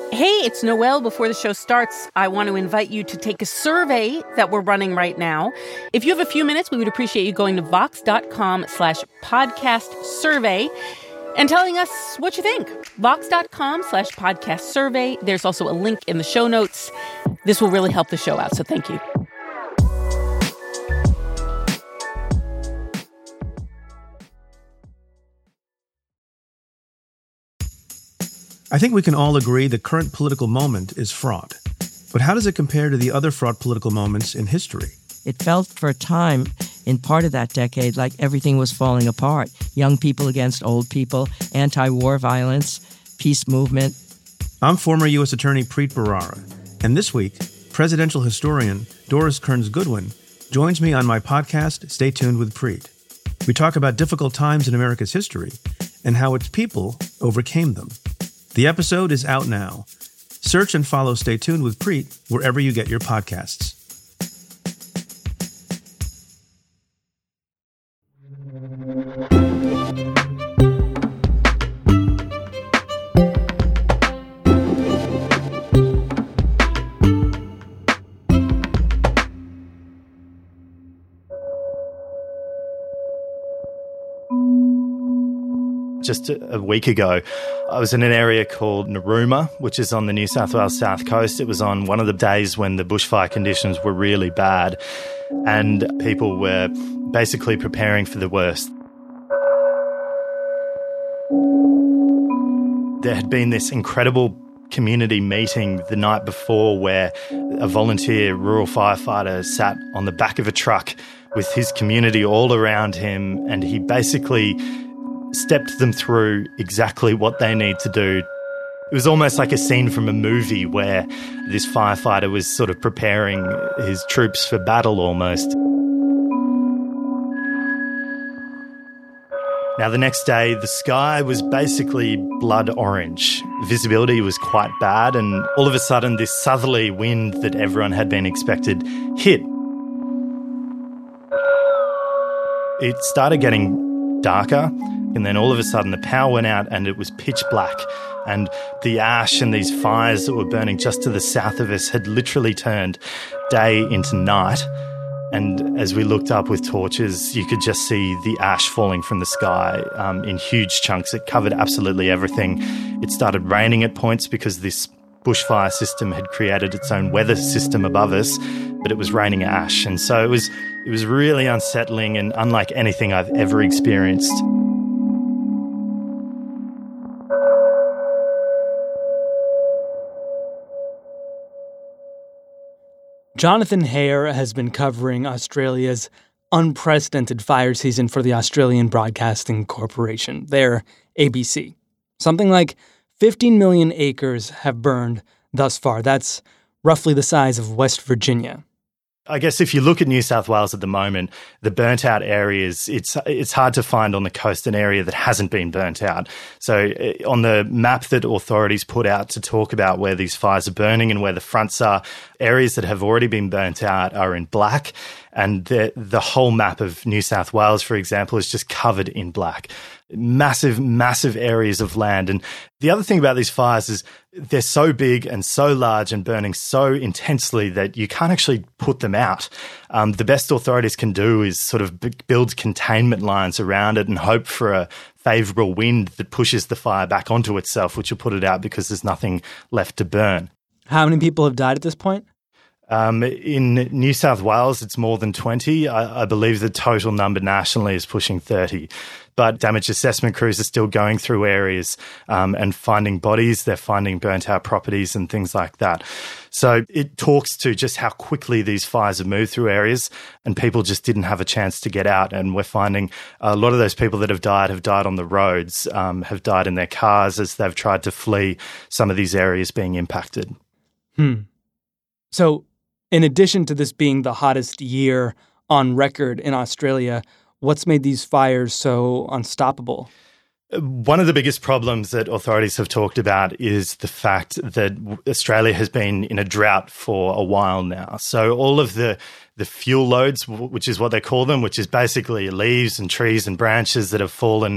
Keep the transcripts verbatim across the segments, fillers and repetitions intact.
Hey, it's Noelle. Before the show starts, I want to invite you to take a survey that we're running right now. If you have a few minutes, we would appreciate you going to vox.com slash podcast survey and telling us what you think. Vox.com slash podcast survey. There's also a link in the show notes. This will really help the show out, so thank you. I think we can all agree the current political moment is fraught. But how does it compare to the other fraught political moments in history? It felt for a time, in part of that decade, like everything was falling apart. Young people against old people, anti-war violence, peace movement. I'm former U S Attorney Preet Bharara, and this week, presidential historian Doris Kearns Goodwin joins me on my podcast, Stay Tuned with Preet. We talk about difficult times in America's history and how its people overcame them. The episode is out now. Search and follow Stay Tuned with Preet wherever you get your podcasts. Just a week ago, I was in an area called Narooma, which is on the New South Wales south coast. It was on one of the days when the bushfire conditions were really bad and people were basically preparing for the worst. There had been this incredible community meeting the night before where a volunteer rural firefighter sat on the back of a truck with his community all around him, and he basically stepped them through exactly what they need to do. It was almost like a scene from a movie where this firefighter was sort of preparing his troops for battle almost. Now, the next day, the sky was basically blood orange. Visibility was quite bad, and all of a sudden, this southerly wind that everyone had been expected hit. It started getting darker, and then all of a sudden the power went out and it was pitch black, and the ash and these fires that were burning just to the south of us had literally turned day into night. And as we looked up with torches, you could just see the ash falling from the sky um, in huge chunks. It covered absolutely everything. It started raining at points because this bushfire system had created its own weather system above us, but it was raining ash. And so it was, it was really unsettling and unlike anything I've ever experienced. Jonathan Hare has been covering Australia's unprecedented fire season for the Australian Broadcasting Corporation, their A B C. Something like fifteen million acres have burned thus far. That's roughly the size of West Virginia. I guess if you look at New South Wales at the moment, the burnt out areas, it's it's hard to find on the coast an area that hasn't been burnt out. So on the map that authorities put out to talk about where these fires are burning and where the fronts are, areas that have already been burnt out are in black. And the, the whole map of New South Wales, for example, is just covered in black. Massive, massive areas of land. And the other thing about these fires is they're so big and so large and burning so intensely that you can't actually put them out. Um, the best authorities can do is sort of b- build containment lines around it and hope for a favourable wind that pushes the fire back onto itself, which will put it out because there's nothing left to burn. How many people have died at this point? Um, in New South Wales, it's more than twenty. I, I believe the total number nationally is pushing thirty. But damage assessment crews are still going through areas um, and finding bodies. They're finding burnt-out properties and things like that. So it talks to just how quickly these fires have moved through areas, and people just didn't have a chance to get out. And we're finding a lot of those people that have died have died on the roads, um, have died in their cars as they've tried to flee some of these areas being impacted. Hmm. So in addition to this being the hottest year on record in Australia, what's made these fires so unstoppable? One of the biggest problems that authorities have talked about is the fact that Australia has been in a drought for a while now. So all of the the fuel loads, which is what they call them, which is basically leaves and trees and branches that have fallen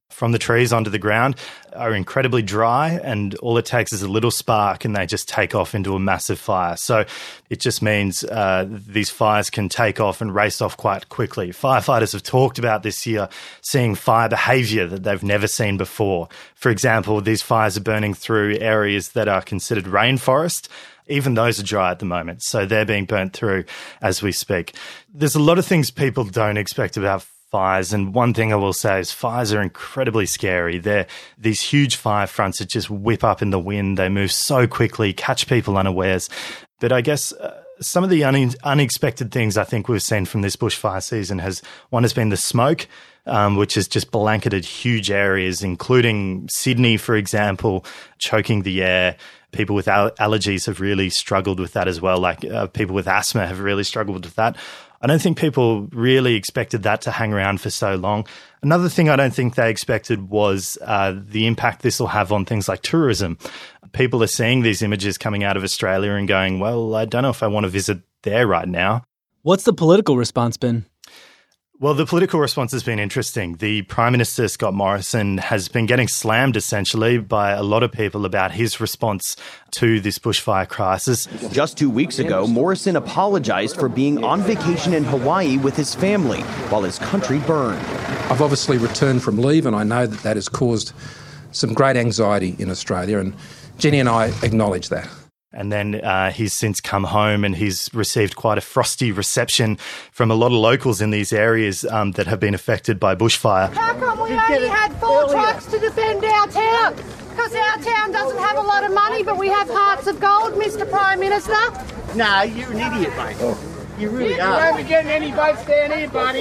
from the trees onto the ground are incredibly dry, and all it takes is a little spark and they just take off into a massive fire. So it just means uh, these fires can take off and race off quite quickly. Firefighters have talked about this year seeing fire behaviour that they've never seen before. For example, these fires are burning through areas that are considered rainforest. Even those are dry at the moment, so they're being burnt through as we speak. There's a lot of things people don't expect about fires, and one thing I will say is fires are incredibly scary. They're these huge fire fronts that just whip up in the wind. They move so quickly, catch people unawares. But I guess uh, some of the un- unexpected things I think we've seen from this bushfire season has one has been the smoke, um, which has just blanketed huge areas, including Sydney, for example, choking the air. People with al- allergies have really struggled with that as well. Like uh, people with asthma have really struggled with that. I don't think people really expected that to hang around for so long. Another thing I don't think they expected was uh, the impact this will have on things like tourism. People are seeing these images coming out of Australia and going, well, I don't know if I want to visit there right now. What's the political response been? Well, the political response has been interesting. The Prime Minister, Scott Morrison, has been getting slammed essentially by a lot of people about his response to this bushfire crisis. Just two weeks ago, Morrison apologized for being on vacation in Hawaii with his family while his country burned. I've obviously returned from leave, and I know that that has caused some great anxiety in Australia, and Jenny and I acknowledge that. And then uh, he's since come home and he's received quite a frosty reception from a lot of locals in these areas um, that have been affected by bushfire. How come we only had four trucks to defend our town? Because our town doesn't have a lot of money, but we have hearts of gold, Mister Prime Minister. Nah, you're an idiot, mate. Oh. You really you are. You won't be getting any votes down here, buddy.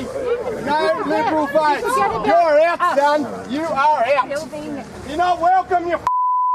No Liberal votes. You're out, son. You are out. You're not welcome, you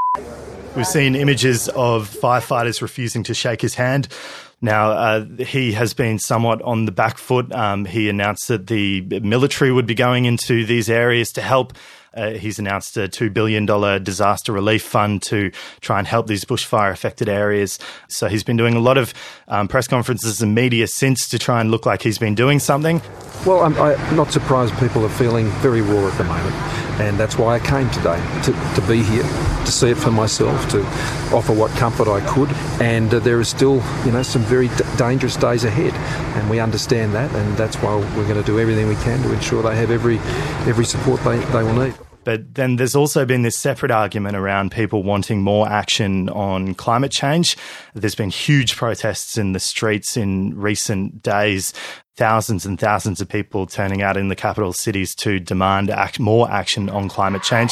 We've seen images of firefighters refusing to shake his hand. Now, uh, he has been somewhat on the back foot. Um, he announced that the military would be going into these areas to help. Uh, he's announced a two billion dollars disaster relief fund to try and help these bushfire-affected areas. So he's been doing a lot of um, press conferences and media since to try and look like he's been doing something. Well, I'm, I'm not surprised people are feeling very raw at the moment, and that's why I came today, to, to be here, to see it for myself, to offer what comfort I could. And uh, there is still, you know, some very d- dangerous days ahead, and we understand that, and that's why we're going to do everything we can to ensure they have every every support they, they will need. But then there's also been this separate argument around people wanting more action on climate change. There's been huge protests in the streets in recent days, thousands and thousands of people turning out in the capital cities to demand act- more action on climate change.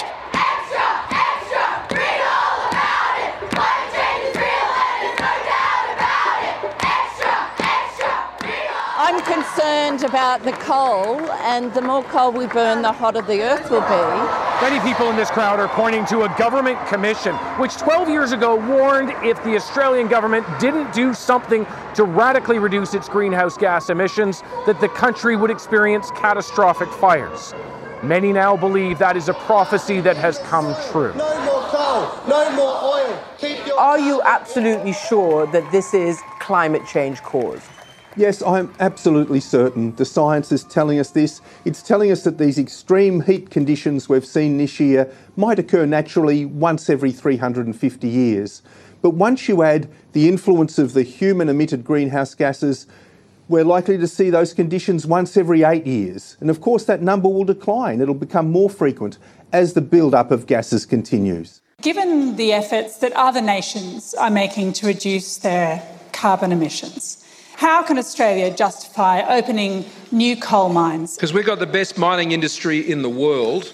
I'm concerned about the coal, and the more coal we burn, the hotter the earth will be. Many people in this crowd are pointing to a government commission, which twelve years ago warned if the Australian government didn't do something to radically reduce its greenhouse gas emissions, that the country would experience catastrophic fires. Many now believe that is a prophecy that has come true. No more coal, no more oil. Keep your Are you absolutely sure that this is climate change caused? Yes, I'm absolutely certain. The science is telling us this. It's telling us that these extreme heat conditions we've seen this year might occur naturally once every three hundred fifty years. But once you add the influence of the human-emitted greenhouse gases, we're likely to see those conditions once every eight years. And of course, that number will decline. It'll become more frequent as the build-up of gases continues. Given the efforts that other nations are making to reduce their carbon emissions, how can Australia justify opening new coal mines? Because we've got the best mining industry in the world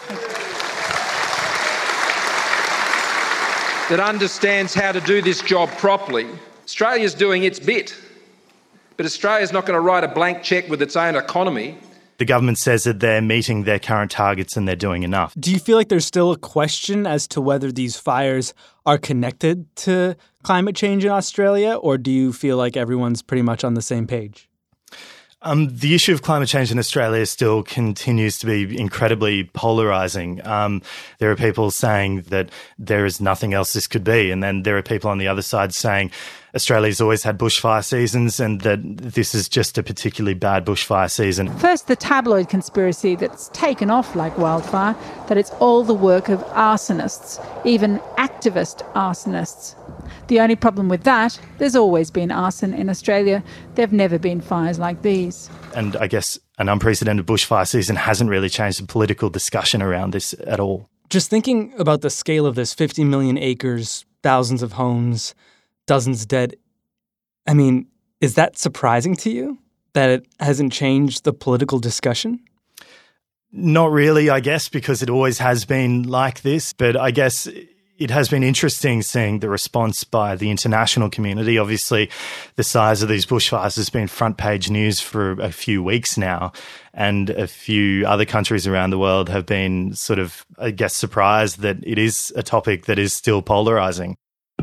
that understands how to do this job properly. Australia's doing its bit, but Australia's not going to write a blank cheque with its own economy. The government says that they're meeting their current targets and they're doing enough. Do you feel like there's still a question as to whether these fires are connected to climate change in Australia, or do you feel like everyone's pretty much on the same page? Um, the issue of climate change in Australia still continues to be incredibly polarising. Um, there are people saying that there is nothing else this could be, and then there are people on the other side saying Australia's always had bushfire seasons and that this is just a particularly bad bushfire season. First, the tabloid conspiracy that's taken off like wildfire, that it's all the work of arsonists, even activist arsonists. The only problem with that, there's always been arson in Australia. There have never been fires like these. And I guess an unprecedented bushfire season hasn't really changed the political discussion around this at all. Just thinking about the scale of this, fifty million acres, thousands of homes, dozens dead. I mean, is that surprising to you, that it hasn't changed the political discussion? Not really, I guess, because it always has been like this. But I guess it has been interesting seeing the response by the international community. Obviously, the size of these bushfires has been front page news for a few weeks now. And a few other countries around the world have been sort of, I guess, surprised that it is a topic that is still polarising.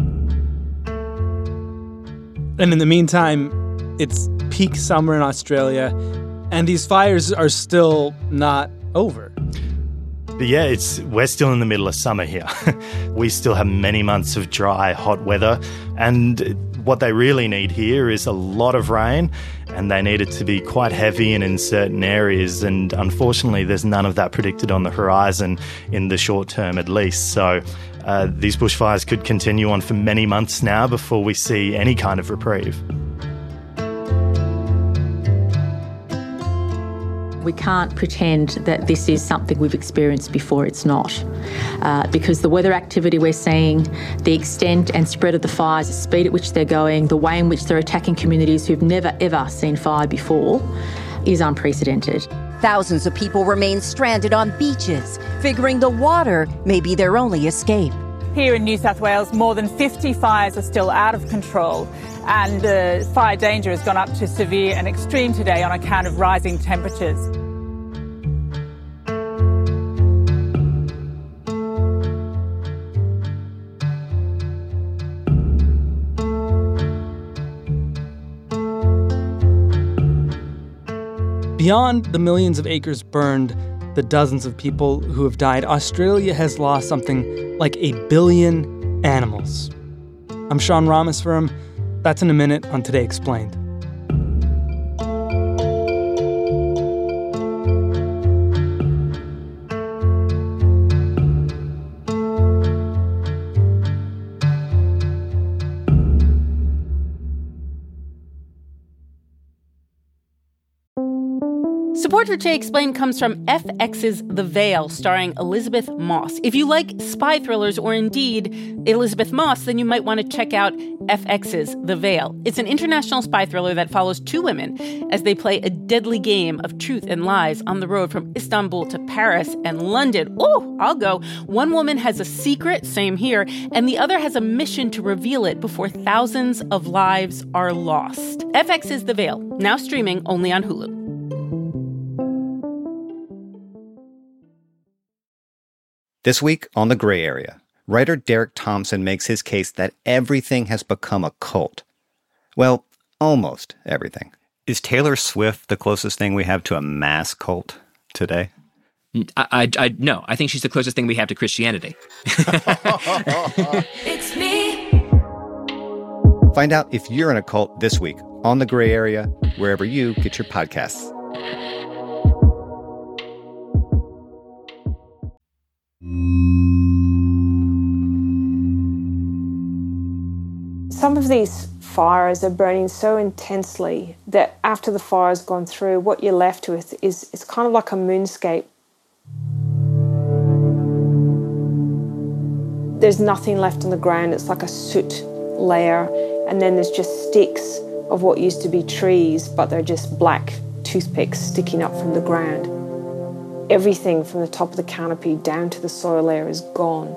And in the meantime, it's peak summer in Australia, and these fires are still not over. But yeah, it's we're still in the middle of summer here. We still have many months of dry, hot weather, and what they really need here is a lot of rain, and they need it to be quite heavy and in certain areas, and unfortunately there's none of that predicted on the horizon in the short term at least. So uh, these bushfires could continue on for many months now before we see any kind of reprieve. We can't pretend that this is something we've experienced before. It's not. Uh, because the weather activity we're seeing, the extent and spread of the fires, the speed at which they're going, the way in which they're attacking communities who've never, ever seen fire before is unprecedented. Thousands of people remain stranded on beaches, figuring the water may be their only escape. Here in New South Wales, more than fifty fires are still out of control, and the fire danger has gone up to severe and extreme today on account of rising temperatures. Beyond the millions of acres burned, the dozens of people who have died, Australia has lost something like a billion animals. I'm Sean Rameswaram. That's in a minute on Today Explained. Support for Today Explained comes from F X's The Veil, starring Elizabeth Moss. If you like spy thrillers or indeed Elizabeth Moss, then you might want to check out F X's The Veil. It's an international spy thriller that follows two women as they play a deadly game of truth and lies on the road from Istanbul to Paris and London. Oh, I'll go. One woman has a secret, same here, and the other has a mission to reveal it before thousands of lives are lost. F X's The Veil, now streaming only on Hulu. This week on The Gray Area, writer Derek Thompson makes his case that everything has become a cult. Well, almost everything. Is Taylor Swift the closest thing we have to a mass cult today? I, I, I no, I think she's the closest thing we have to Christianity. It's me. Find out if you're in a cult this week on The Gray Area, wherever you get your podcasts. Some of these fires are burning so intensely that after the fire's gone through, what you're left with is it's kind of like a moonscape. There's nothing left on the ground. It's like a soot layer, and then there's just sticks of what used to be trees, but they're just black toothpicks sticking up from the ground. Everything from the top of the canopy down to the soil layer is gone.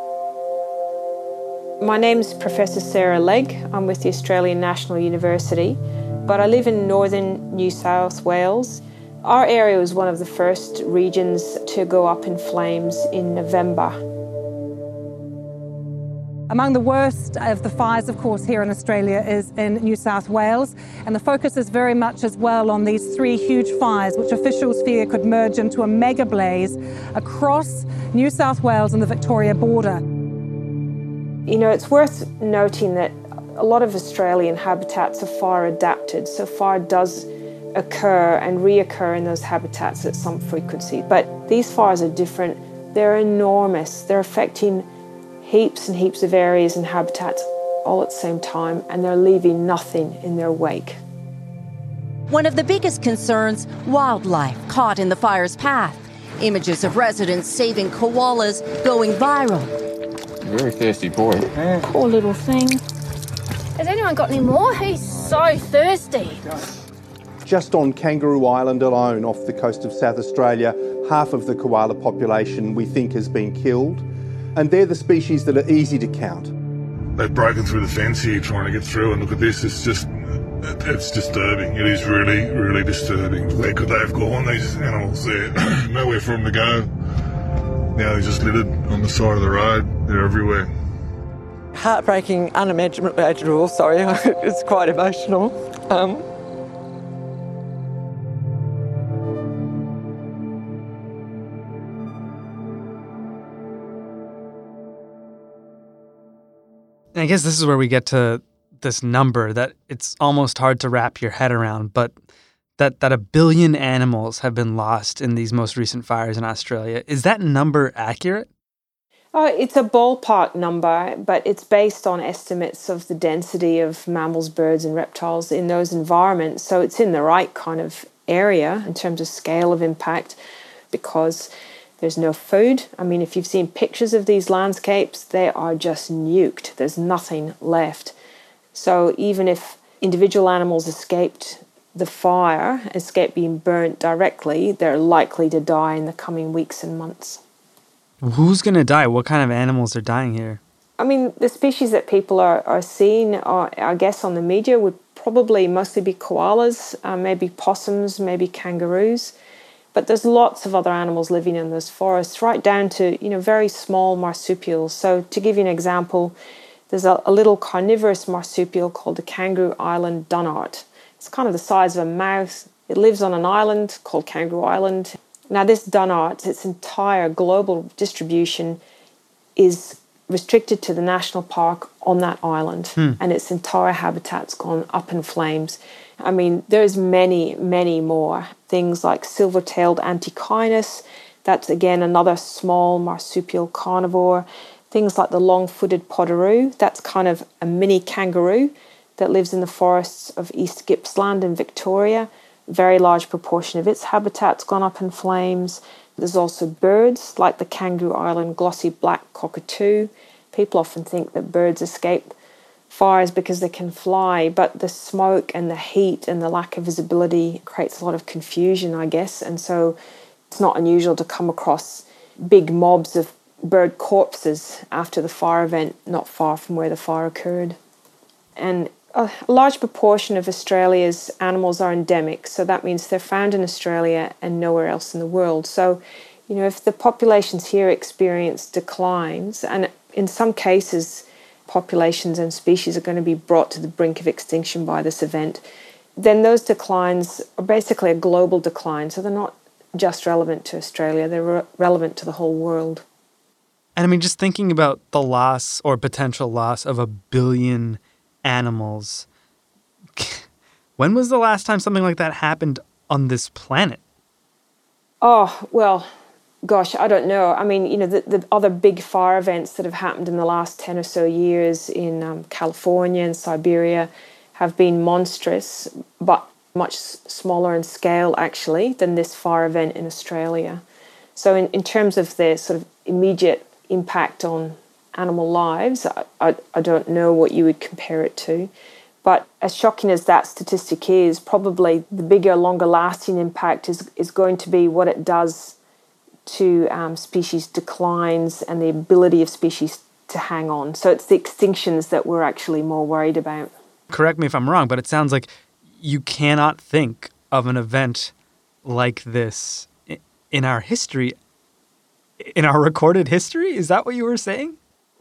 My name's Professor Sarah Legg. I'm with the Australian National University, but I live in northern New South Wales. Our area was one of the first regions to go up in flames in November. Among the worst of the fires, of course, here in Australia is in New South Wales, and the focus is very much as well on these three huge fires, which officials fear could merge into a mega blaze across New South Wales and the Victoria border. You know, it's worth noting that a lot of Australian habitats are fire adapted, so fire does occur and reoccur in those habitats at some frequency. But these fires are different. They're enormous. They're affecting heaps and heaps of areas and habitats all at the same time, and they're leaving nothing in their wake. One of the biggest concerns, wildlife caught in the fire's path. Images of residents saving koalas going viral. Very thirsty boy. Poor little thing. Has anyone got any more? He's so thirsty. Just on Kangaroo Island alone, off the coast of South Australia, half of the koala population we think has been killed. And they're the species that are easy to count. They've broken through the fence here trying to get through, and look at this, it's just, it's disturbing. It is really, really disturbing. Where could they have gone, these animals? They're nowhere for them to go. Now they're just littered on the side of the road. They're everywhere. Heartbreaking, unimaginable, sorry, it's quite emotional. Um, I guess this is where we get to this number that it's almost hard to wrap your head around, but that, that a billion animals have been lost in these most recent fires in Australia. Is that number accurate? Oh, it's a ballpark number, but it's based on estimates of the density of mammals, birds and reptiles in those environments. So it's in the right kind of area in terms of scale of impact, because there's no food. I mean, if you've seen pictures of these landscapes, they are just nuked. There's nothing left. So even if individual animals escaped the fire, escaped being burnt directly, they're likely to die in the coming weeks and months. Who's going to die? What kind of animals are dying here? I mean, the species that people are, are seeing, are, I guess, on the media would probably mostly be koalas, uh, maybe possums, maybe kangaroos. But there's lots of other animals living in those forests, right down to, you know, very small marsupials. So to give you an example, there's a, a little carnivorous marsupial called the Kangaroo Island dunnart. It's kind of the size of a mouse. It lives on an island called Kangaroo Island. Now this dunnart, its entire global distribution is restricted to the national park on that island, hmm. and its entire habitat's gone up in flames. I mean, there's many, many more. Things like silver-tailed antechinus, that's again another small marsupial carnivore. Things like the long-footed potoroo, that's kind of a mini kangaroo that lives in the forests of East Gippsland in Victoria. Very large proportion of its habitat's gone up in flames. There's also birds like the Kangaroo Island glossy black cockatoo. People often think that birds escape fires because they can fly, but the smoke and the heat and the lack of visibility creates a lot of confusion, I guess, and so it's not unusual to come across big mobs of bird corpses after the fire event not far from where the fire occurred. And a large proportion of Australia's animals are endemic, so that means they're found in Australia and nowhere else in the world. So, you know, if the populations here experience declines, and in some cases populations and species are going to be brought to the brink of extinction by this event, then those declines are basically a global decline. So they're not just relevant to Australia, they're re- relevant to the whole world. And I mean, just thinking about the loss or potential loss of a billion animals, when was the last time something like that happened on this planet? Oh, well, gosh, I don't know. I mean, you know, the, the other big fire events that have happened in the last ten or so years in um, California and Siberia have been monstrous, but much smaller in scale, actually, than this fire event in Australia. So in, in terms of the sort of immediate impact on animal lives, I, I, I don't know what you would compare it to. But as shocking as that statistic is, probably the bigger, longer-lasting impact is, is going to be what it does to um, species declines and the ability of species to hang on. So it's the extinctions that we're actually more worried about. Correct me if I'm wrong, but it sounds like you cannot think of an event like this in our history, in our recorded history? Is that what you were saying?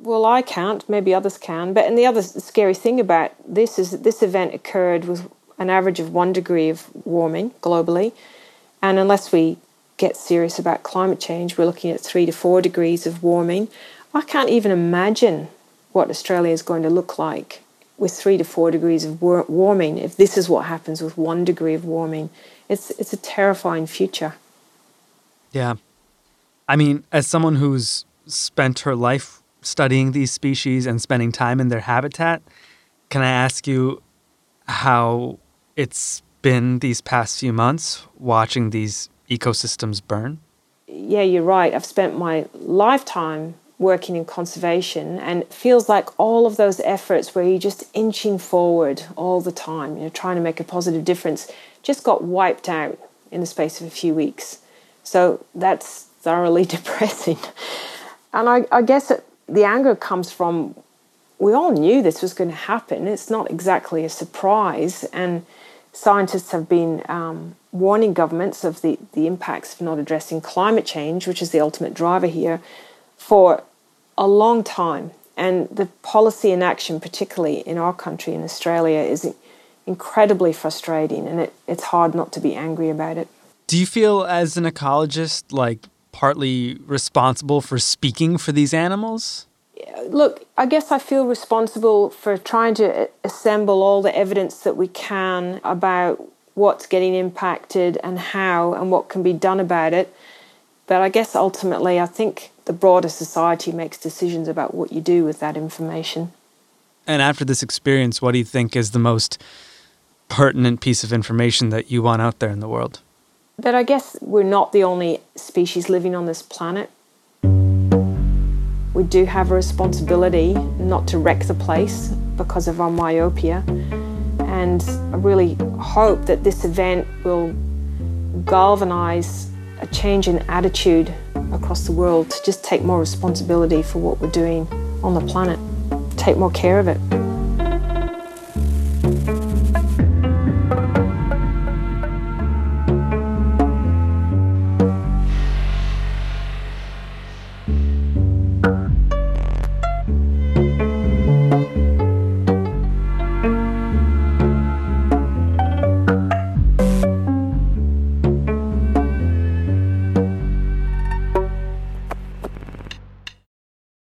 Well, I can't. Maybe others can. But and the other scary thing about this is that this event occurred with an average of one degree of warming globally. And unless we get serious about climate change, we're looking at three to four degrees of warming. I can't even imagine what Australia is going to look like with three to four degrees of war- warming if this is what happens with one degree of warming. It's it's a terrifying future. Yeah. I mean, as someone who's spent her life studying these species and spending time in their habitat, can I ask you how it's been these past few months watching these ecosystems burn? Yeah, you're right. I've spent my lifetime working in conservation, and it feels like all of those efforts where you're just inching forward all the time, you know, trying to make a positive difference, just got wiped out in the space of a few weeks. So that's thoroughly depressing. And I, I guess it, the anger comes from, we all knew this was going to happen. It's not exactly a surprise. And scientists have been um, warning governments of the, the impacts of not addressing climate change, which is the ultimate driver here, for a long time. And the policy inaction, particularly in our country, in Australia, is incredibly frustrating, and it, it's hard not to be angry about it. Do you feel, as an ecologist, like partly responsible for speaking for these animals? Look, I guess I feel responsible for trying to assemble all the evidence that we can about what's getting impacted and how and what can be done about it. But I guess ultimately I think the broader society makes decisions about what you do with that information. And after this experience, what do you think is the most pertinent piece of information that you want out there in the world? That I guess we're not the only species living on this planet. We do have a responsibility not to wreck the place because of our myopia. And I really hope that this event will galvanise a change in attitude across the world to just take more responsibility for what we're doing on the planet, take more care of it.